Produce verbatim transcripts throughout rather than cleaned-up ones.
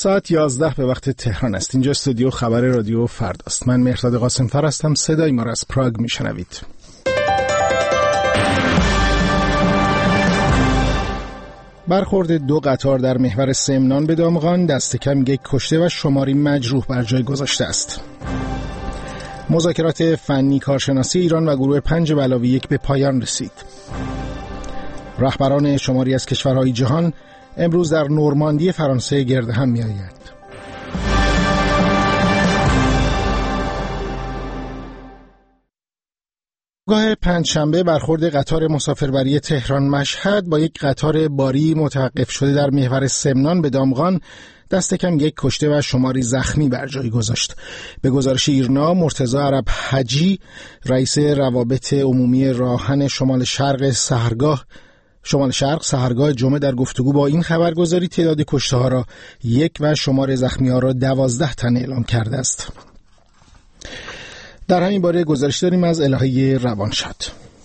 ساعت یازده به وقت تهران است. اینجا استودیو خبر رادیو فرداست. من مهرداد قاسم‌فر هستم. صدای ما را از پراگ میشنوید. برخورد دو قطار در محور سمنان به دامغان دست کم یک کشته و شماری مجروح بر جای گذاشته است. مذاکرات فنی کارشناسی ایران و گروه پنج به علاوه یک به پایان رسید. رهبران شماری از کشورهای جهان امروز در نورماندی فرانسه گرد هم می آید. گاه پنجشنبه برخورد قطار مسافربری تهران مشهد با یک قطار باری متوقف شده در محور سمنان به دامغان دست کم یک کشته و شماری زخمی بر جای گذاشت. به گزارش ایرنا، مرتضی عرب حجی، رئیس روابط عمومی راهن شمال شرق سحرگاه شمال شرق سحرگاه جمعه در گفتگو با این خبرگزاری تعداد کشته ها را یک و شمار زخمی ها را دوازده تن اعلام کرده است. در همین باره گزارش داریم از الهه روانشاد.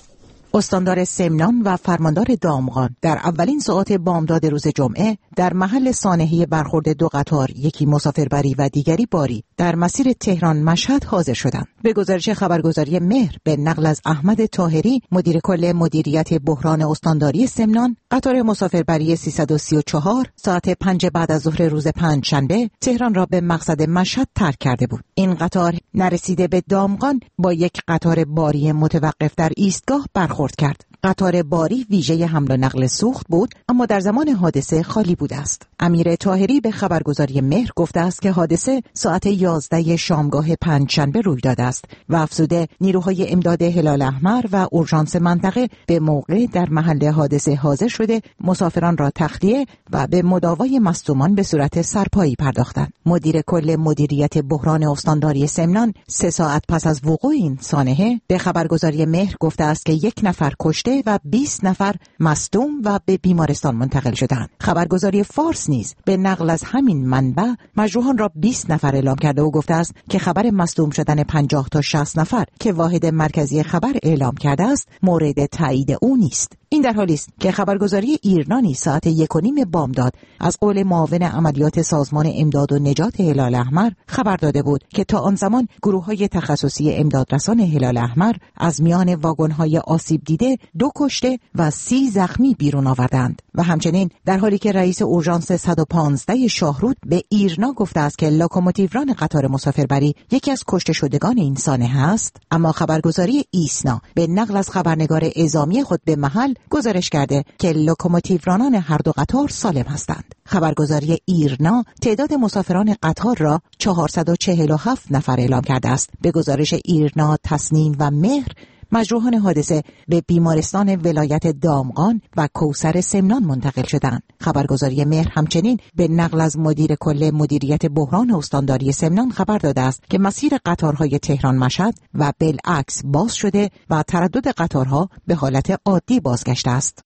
استاندار سمنان و فرماندار دامغان در اولین ساعات بامداد روز جمعه در محل سانحه برخورد دو قطار، یکی مسافربری و دیگری باری، در مسیر تهران مشهد حاضر شدند. به گزارش خبرگزاری مهر به نقل از احمد طاهری، مدیر کل مدیریت بحران استانداری سمنان، قطار مسافربری سیصد و سی و چهار ساعت پنج بعد از ظهر روز پنجشنبه تهران را به مقصد مشهد ترک کرده بود. این قطار نرسیده به دامغان با یک قطار باری متوقف در ایستگاه برخورد کرد. قطار باری ویژه حمل و نقل سوخت بود، اما در زمان حادثه خالی بوده است. امیر طاهری به خبرگزاری مهر گفته است که حادثه ساعت یازده شامگاه پنجشنبه روی داده است و افزوده نیروهای امداد هلال احمر و اورژانس منطقه به موقع در محل حادثه حاضر شده مسافران را تخلیه و به مداوای مصدومان به صورت سرپایی پرداختند. مدیر کل مدیریت بحران استانداری سمنان سه ساعت پس از وقوع این سانحه به خبرگزاری مهر گفته است که یک نفر کشته و بیست نفر مصدوم و به بیمارستان منتقل شدند. خبرگزاری فارس نیز به نقل از همین منبع مجروحان را بیست نفر اعلام کرده و گفته است که خبر مصدوم شدن پنجاه تا شصت نفر که واحد مرکزی خبر اعلام کرده است مورد تایید او نیست. این در حالی است که خبرگزاری ایرنا ساعت یک و نیم بامداد از قول معاون عملیات سازمان امداد و نجات هلال احمر خبر داده بود که تا آن زمان گروه‌های تخصصی امدادرسان هلال احمر از میان واگن‌های آسیب دیده دو کشته و سی زخمی بیرون آوردند و همچنین در حالی که رئیس اورژانس صد و پانزده شاهرود به ایرنا گفته است که لوکوموتیوران قطار مسافربری یکی از کشته شدگان این سانحه است، اما خبرگزاری ایسنا به نقل از خبرنگار اعزامی خود به محل گزارش کرده که لوکوموتیورانان هر دو قطار سالم هستند. خبرگزاری ایرنا تعداد مسافران قطار را چهارصد و چهل و هفت نفر اعلام کرده است. به گزارش ایرنا، تسنیم و مهر مجروحان حادثه به بیمارستان ولایت دامغان و کوثر سمنان منتقل شدند. خبرگزاری مهر همچنین به نقل از مدیر کل مدیریت بحران استانداری سمنان خبر داده است که مسیر قطارهای تهران مشهد و بالعکس باز شده و تردد قطارها به حالت عادی بازگشته است.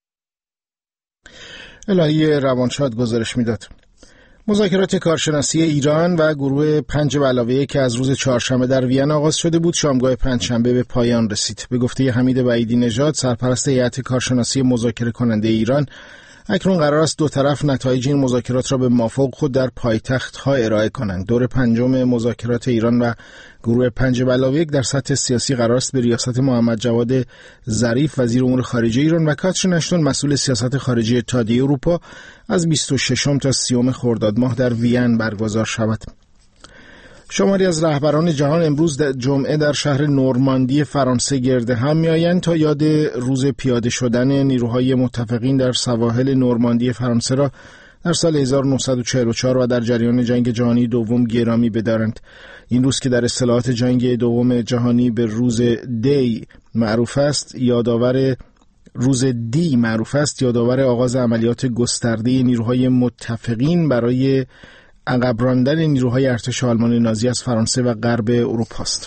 الهه روانشاد گزارش میداد. مذاکرات کارشناسی ایران و گروه پنج به علاوه یک که از روز چهارشنبه در وین آغاز شده بود شامگاه پنجشنبه به پایان رسید. به گفته حمید وحیدی نژاد، سرپرست هیئت کارشناسی مذاکره کننده ایران، اکنون قرار است دو طرف نتایج این مذاکرات را به موافق خود در پایتخت‌ها ارائه کنند. دور پنجم مذاکرات ایران و گروه پنج به علاوه یک در سطح سیاسی قرار است به ریاست محمد جواد ظریف وزیر امور خارجه ایران و کاترین اشتون مسئول سیاست خارجی اتحادیه اروپا از بیست و ششم تا سیوم خرداد ماه در وین برگزار شود. شماری از رهبران جهان امروز در جمعه در شهر نورماندی فرانسه گرد هم می‌آیند تا یاد روز پیاده شدن نیروهای متفقین در سواحل نورماندی فرانسه را در سال هزار و نهصد و چهل و چهار و در جریان جنگ جهانی دوم گرامی بدارند. این روز که در اصطلاحات جنگ دوم جهانی به روز دی معروف است، یادآور روز دی معروف است، یادآور آغاز عملیات گسترده نیروهای متفقین برای عقب راندن نیروهای ارتش آلمان نازی از فرانسه و غرب اروپا است.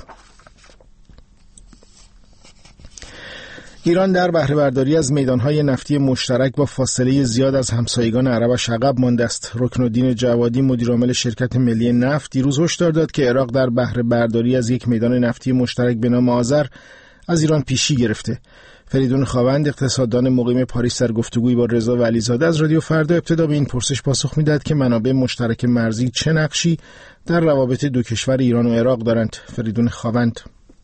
ایران در بهره برداری از میدانهای نفتی مشترک با فاصله زیاد از همسایگان عربش عقب مانده است. رکنالدین جوادی مدیرعامل شرکت ملی نفت دیروز هشدار داد که عراق در بهره برداری از یک میدان نفتی مشترک به نام آذر از ایران پیشی گرفته. فریدون خاوند، اقتصاددان مقیم پاریس، در گفتگویی با رضا ولیزاده از رادیو فردا ابتدا به این پرسش پاسخ میداد که منابع مشترک مرزی چه نقشی در روابط دو کشور ایران و عراق دارند. فریدون خاوند: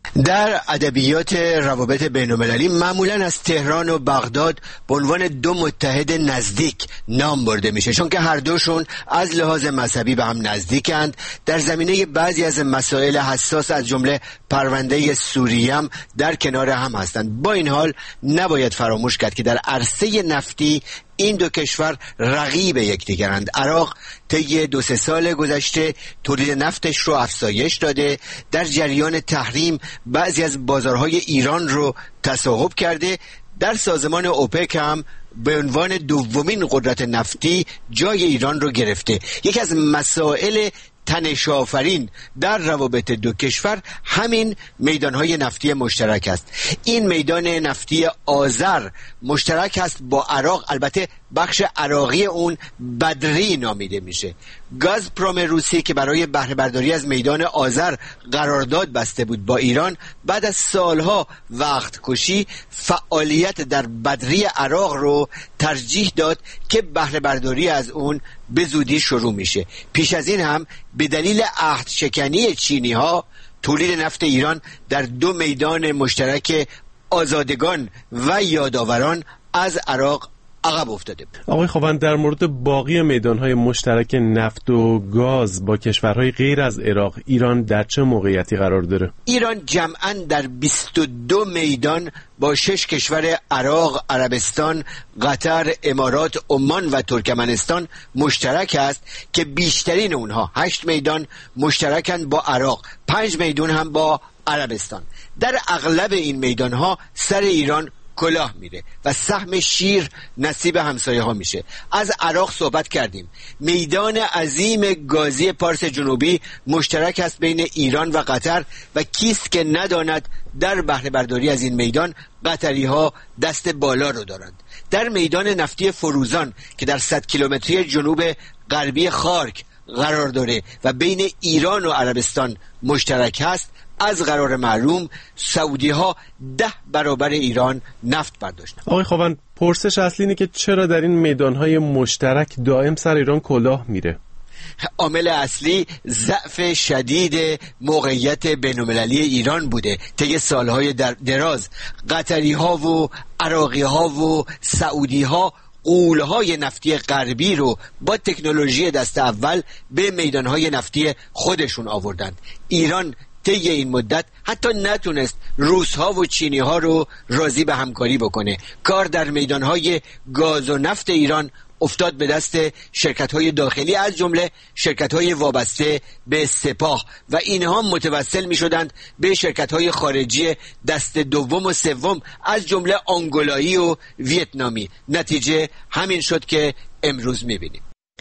در ادبیات روابط بین‌المللی معمولاً از تهران و بغداد به عنوان دو متحد نزدیک نام برده میشه، چون که هر دوشون از لحاظ مذهبی به هم نزدیکند. در زمینه بعضی از مسائل حساس از جمله پرونده سوریه هم در کنار هم هستند. با این حال نباید فراموش کرد که در عرصه نفتی این دو کشور رقیب یکدیگرند. عراق طی دو سه سال گذشته تولید نفتش رو افزایش داده، در جریان تحریم بعضی از بازارهای ایران رو تصاحب کرده، در سازمان اوپک هم به عنوان دومین قدرت نفتی جای ایران رو گرفته. یکی از مسائل تنش‌آفرین در روابط دو کشور همین میدانهای نفتی مشترک است. این میدان نفتی آذر مشترک است با عراق، البته بخش عراقی اون بدری نامیده میشه. گازپروم روسی که برای بهره برداری از میدان آذر قرارداد بسته بود با ایران، بعد از سالها وقت کشی فعالیت در بدری عراق رو ترجیح داد که بهره برداری از اون به زودی شروع میشه. پیش از این هم به دلیل عهد شکنی چینی ها تولید نفت ایران در دو میدان مشترک آزادگان و یادآوران از عراق عقب افتاده. آقای خاوند، در مورد باقی میدانهای مشترک نفت و گاز با کشورهای غیر از عراق، ایران در چه موقعیتی قرار داره؟ ایران جمعاً در بیست و دو میدان با شش کشور عراق، عربستان، قطر، امارات، عمان و ترکمنستان مشترک است که بیشترین اونها هشت میدان مشترکن با عراق، پنج میدان هم با عربستان. در اغلب این میدانها سر ایران کلاه میره و سهم شیر نصیب همسایه ها میشه. از عراق صحبت کردیم. میدان عظیم گازی پارس جنوبی مشترک است بین ایران و قطر و کیست که نداند در بهره برداری از این میدان قطری ها دست بالا رو دارند. در میدان نفتی فروزان که در صد کیلومتری جنوب غربی خارک قرار داره و بین ایران و عربستان مشترک است، از قرار معلوم سعودی ها ده برابر ایران نفت برداشتن. آقای خاوند، پرسش اصلی اینه که چرا در این میدانهای مشترک دائم سر ایران کلاه میره؟ عامل اصلی ضعف شدید موقعیت بین‌المللی ایران بوده. طی سالهای دراز قطری ها و عراقی ها و سعودی ها غول‌های نفتی غربی رو با تکنولوژی دست اول به میدانهای نفتی خودشون آوردند. ایران طی این مدت حتی نتونست روس‌ها و چینی‌ها رو راضی به همکاری بکنه. کار در میدانهای گاز و نفت ایران افتاد به دست شرکت‌های داخلی، از جمله شرکت‌های وابسته به سپاه، و اینها متوسل می‌شدند به شرکت‌های خارجی دست دوم و سوم از جمله آنگولایی و ویتنامی. نتیجه همین شد که امروز می‌بینیم.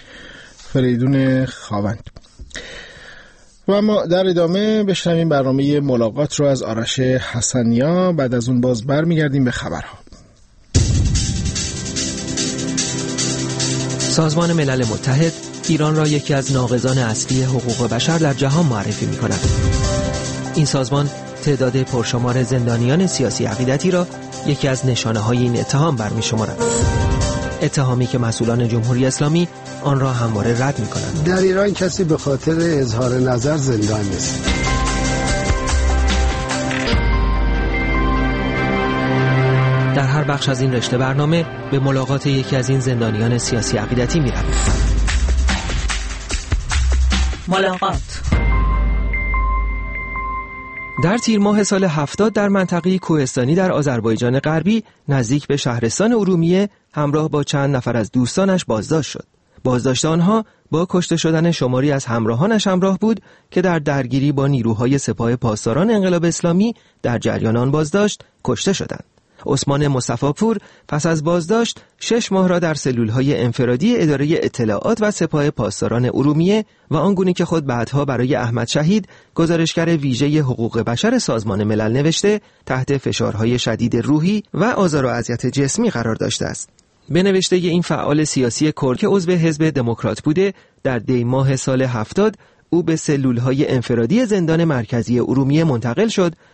فریدون خاوند. و ما در ادامه بشنویم برنامه ملاقات رو از آرش حسنیا. بعد از اون باز برمیگردیم به خبرها. سازمان ملل متحد ایران را یکی از ناقضان اصلی حقوق بشر در جهان معرفی می کند. این سازمان تعداد پرشمار زندانیان سیاسی عقیدتی را یکی از نشانه های این اتهام برمی شمارد. اتهامی که مسئولان جمهوری اسلامی آن را همواره رد می کنند. در ایران کسی به خاطر اظهار نظر زندان نیست. در هر بخش از این رشته برنامه به ملاقات یکی از این زندانیان سیاسی عقیدتی می رویم. ملاقات. در تیر ماه سال هفتاد در منطقه کوهستانی در آذربایجان غربی نزدیک به شهرستان ارومیه همراه با چند نفر از دوستانش بازداشت شد. بازداشت آنها با کشته شدن شماری از همراهانش همراه بود که در درگیری با نیروهای سپاه پاسداران انقلاب اسلامی در جریان آن بازداشت کشته شدند. عثمان مصطفی‌پور پس از بازداشت شش ماه را در سلولهای انفرادی اداره اطلاعات و سپاه پاسداران ارومیه و آنگونه که خود بعدها برای احمد شهید گزارشگر ویژه حقوق بشر سازمان ملل نوشته تحت فشارهای شدید روحی و آزار و اذیت جسمی قرار داشته است. به نوشته این فعال سیاسی کرد که عضو حزب دموکرات بوده، در دی ماه سال هفتاد او به سلولهای انفرادی زندان مرکزی ارومیه منتقل شد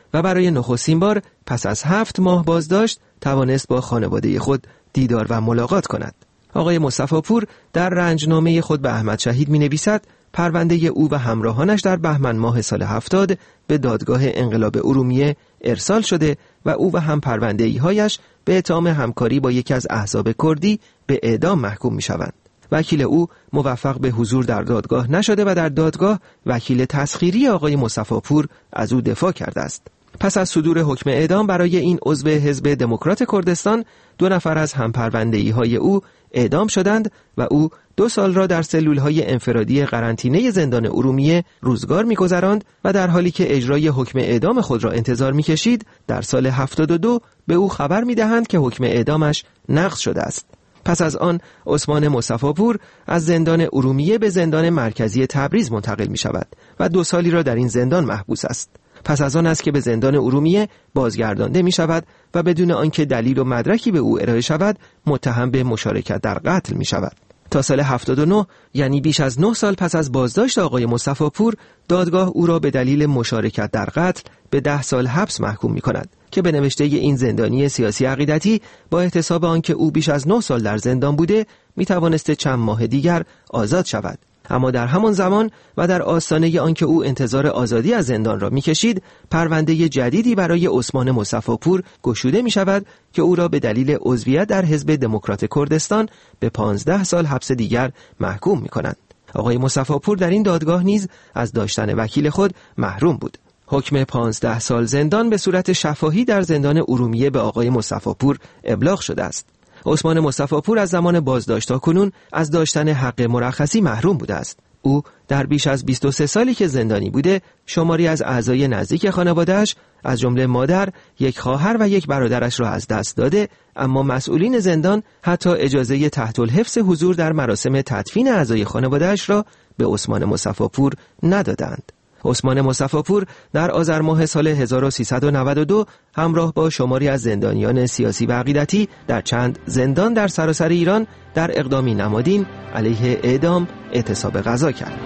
و برای نخستین بار پس از هفت ماه بازداشت توانست با خانواده خود دیدار و ملاقات کند. آقای مصطفی پور در رنجنامه خود به احمد شهید می نویسد پرونده او و همراهانش در بهمن ماه سال هفتاد به دادگاه انقلاب ارومیه ارسال شده و او و هم پرونده‌ای هایش به اتهام همکاری با یکی از احزاب کردی به اعدام محکوم می شوند. وکیل او موفق به حضور در دادگاه نشده و در دادگاه وکیل تسخیری آقای مصطفی پور از او دفاع کرده است. پس از صدور حکم اعدام برای این عضو حزب دموکرات کردستان، دو نفر از همپرونده‌ای های او اعدام شدند و او دو سال را در سلول‌های انفرادی قرنطینه زندان ارومیه روزگار می‌گذراند و در حالی که اجرای حکم اعدام خود را انتظار می‌کشید، در سال هفتاد و دو به او خبر می‌دهند که حکم اعدامش نقض شده است. پس از آن عثمان مصطفی پور از زندان ارومیه به زندان مرکزی تبریز منتقل می‌شود و دو سالی را در این زندان محبوس است. پس از آن است که به زندان ارومیه بازگردانده می شود و بدون آنکه دلیل و مدرکی به او ارائه شود متهم به مشارکت در قتل می شود. تا سال هفتاد و نه، یعنی بیش از نه سال پس از بازداشت آقای مصطفی پور، دادگاه او را به دلیل مشارکت در قتل به ده سال حبس محکوم می کند که به نوشته این زندانی سیاسی عقیدتی با احتساب آنکه او بیش از نه سال در زندان بوده می توانسته چند ماه دیگر آزاد شود. اما در همان زمان و در آستانه آنکه او انتظار آزادی از زندان را می‌کشید، پرونده جدیدی برای عثمان مصطفی پور گشوده می‌شود که او را به دلیل عضویت در حزب دموکرات کردستان به پانزده سال حبس دیگر محکوم می‌کنند. آقای مصطفی پور در این دادگاه نیز از داشتن وکیل خود محروم بود. حکم پانزده سال زندان به صورت شفاهی در زندان ارومیه به آقای مصطفی پور ابلاغ شده است. عثمان مصطفی پور از زمان بازداشت تا کنون از داشتن حق مرخصی محروم بوده است. او در بیش از بیست و سه سالی که زندانی بوده، شماری از اعضای نزدیک خانواده‌اش از جمله مادر، یک خواهر و یک برادرش را از دست داده، اما مسئولین زندان حتی اجازه تحت الحفظ حضور در مراسم تدفین اعضای خانواده‌اش را به عثمان مصطفی پور ندادند. عثمان مصطفی پور در آذر ماه سال هزار و سیصد و نود و دو همراه با شماری از زندانیان سیاسی و عقیدتی در چند زندان در سراسر ایران در اقدامی نمادین علیه اعدام اعتصاب غذا کرد.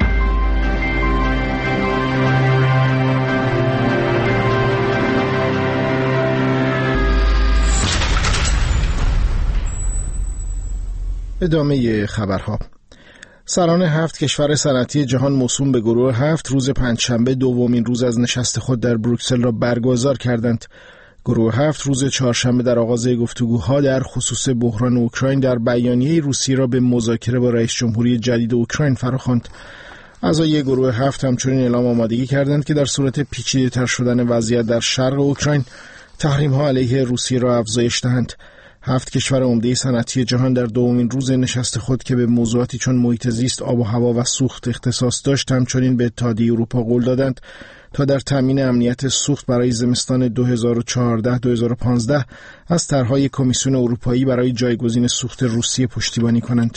ادامه خبرها. سران هفت کشور صنعتی جهان موسوم به گروه هفت روز پنجشنبه دومین روز از نشست خود در بروکسل را برگزار کردند. گروه هفت روز چهارشنبه در آغاز گفتگوها در خصوص بحران اوکراین در بیانیه روسیه را به مذاکره با رئیس جمهوری جدید اوکراین فراخواند. اعضای گروه هفت همچنین اعلام آمادگی کردند که در صورت پیچیده‌تر شدن وضعیت در شرق اوکراین تحریم‌ها علیه روسیه را افزایش دهند. هفت کشور عمده صنعتی جهان در دومین روز نشست خود که به موضوعاتی چون محیط زیست، آب و هوا و سوخت اختصاص داشت، همچنین به اتحادیه اروپا قول دادند تا در تامین امنیت سوخت برای زمستان دو هزار و چهارده دو هزار و پانزده از طرح‌های کمیسیون اروپایی برای جایگزین سوخت روسیه پشتیبانی کنند.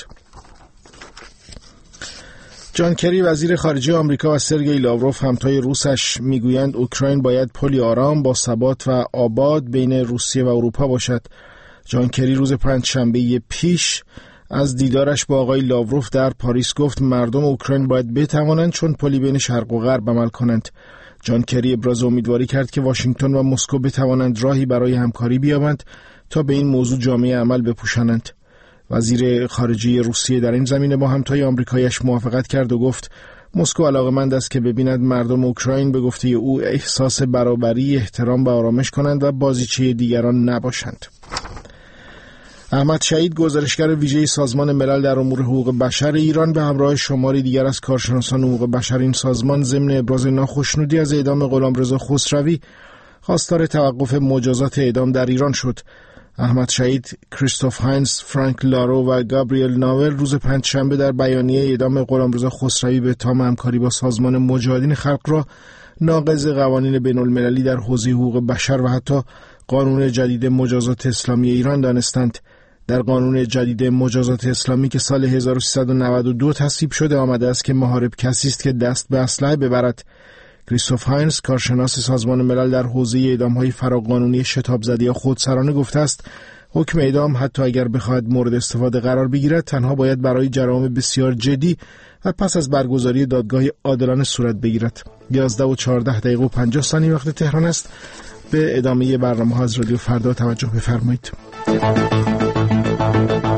جان کری وزیر خارجه آمریکا و سرگئی لاوروف همتای روسش میگویند اوکراین باید پلی آرام با ثبات و آباد بین روسیه و اروپا باشد. جان کری روز پنجشنبه پیش از دیدارش با آقای لاوروف در پاریس گفت مردم اوکراین باید بتوانند چون پلی بین شرق و غرب عمل کنند. جان کری ابراز امیدواری کرد که واشنگتن و مسکو بتوانند راهی برای همکاری بیابند تا به این موضوع جامعه عمل بپوشانند. وزیر خارجه روسیه در این زمینه با همتای آمریکایش موافقت کرد و گفت مسکو علاقه‌مند است که ببیند مردم اوکراین به گفته او احساس برابری، احترام و آرامش کنند و بازیچه دیگران نباشند. احمد شهید گزارشگر ویژه سازمان ملل در امور حقوق بشر ایران به همراه شماری دیگر از کارشناسان حقوق بشر این سازمان ضمن ابراز ناخشنودی از اعدام غلامرضا خسروی خواستار توقف مجازات اعدام در ایران شد. احمد شهید، کریستوف هاینز، فرانک لارو و گابریل ناول روز پنجشنبه در بیانیه اعدام غلامرضا خسروی به اتهام همکاری با سازمان مجاهدین خلق را ناقض قوانین بین المللی در حوزه حقوق بشر و حتی قانون جدید مجازات اسلامی ایران دانستند. در قانون جدید مجازات اسلامی که سال هزار و سیصد و نود و دو تصویب شده آمده است که محارب کسی است که دست به اسلحه ببرد. کریستوف هاینز، کارشناس سازمان ملل در حوزه اعدام‌های فراقانونی شتاب زده یا خودسرانه گفته است حکم اعدام حتی اگر بخواهد مورد استفاده قرار بگیرد تنها باید برای جرائم بسیار جدی و پس از برگزاری دادگاه عادلانه صورت بگیرد. یازده و چهارده دقیقه و پنجاه ثانیه وقت تهران است. به ادامه برنامه ها از رادیو فردا توجه بفرمایید.